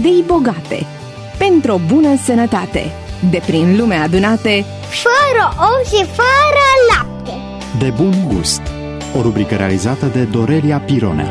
idei bogate, pentru o bună sănătate, de prin lume adunate, fără ou și fără lapte. De bun gust. O rubrică realizată de Dorelia Pironea.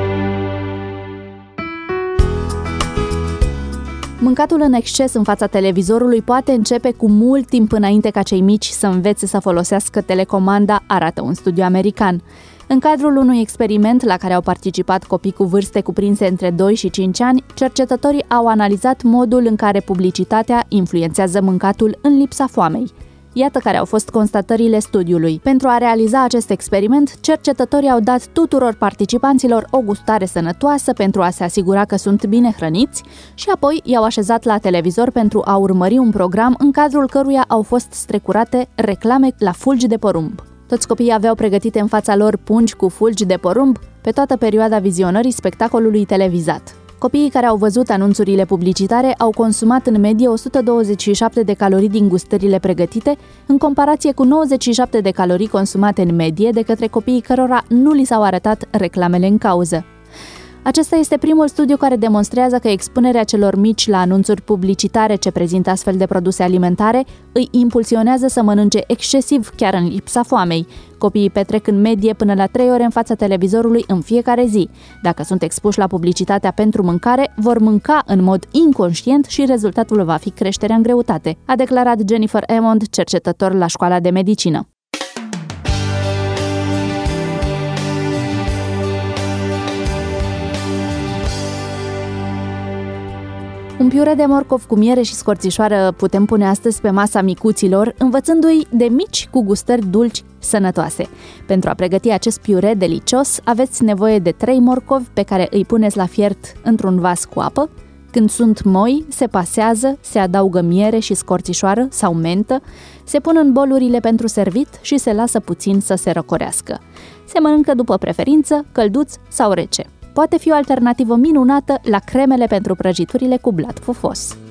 Mâncatul în exces în fața televizorului poate începe cu mult timp înainte ca cei mici să învețe să folosească telecomanda, arată un studiu american. În cadrul unui experiment la care au participat copii cu vârste cuprinse între 2 și 5 ani, cercetătorii au analizat modul în care publicitatea influențează mâncatul în lipsa foamei. Iată care au fost constatările studiului. Pentru a realiza acest experiment, cercetătorii au dat tuturor participanților o gustare sănătoasă pentru a se asigura că sunt bine hrăniți și apoi i-au așezat la televizor pentru a urmări un program în cadrul căruia au fost strecurate reclame la fulgi de porumb. Toți copiii aveau pregătite în fața lor pungi cu fulgi de porumb pe toată perioada vizionării spectacolului televizat. Copiii care au văzut anunțurile publicitare au consumat în medie 127 de calorii din gustările pregătite, în comparație cu 97 de calorii consumate în medie de către copiii cărora nu li s-au arătat reclamele în cauză. Acesta este primul studiu care demonstrează că expunerea celor mici la anunțuri publicitare ce prezintă astfel de produse alimentare îi impulsionează să mănânce excesiv chiar în lipsa foamei. Copiii petrec în medie până la 3 ore în fața televizorului în fiecare zi. Dacă sunt expuși la publicitatea pentru mâncare, vor mânca în mod inconștient și rezultatul va fi creșterea în greutate, a declarat Jennifer Emond, cercetător la Școala de Medicină. Un piure de morcov cu miere și scorțișoară putem pune astăzi pe masa micuților, învățându-i de mici cu gustări dulci sănătoase. Pentru a pregăti acest piure delicios, aveți nevoie de 3 morcovi pe care îi puneți la fiert într-un vas cu apă. Când sunt moi, se pasează, se adaugă miere și scorțișoară sau mentă, se pun în bolurile pentru servit și se lasă puțin să se răcorească. Se mănâncă după preferință, călduț sau rece. Poate fi o alternativă minunată la cremele pentru prăjiturile cu blat pufos.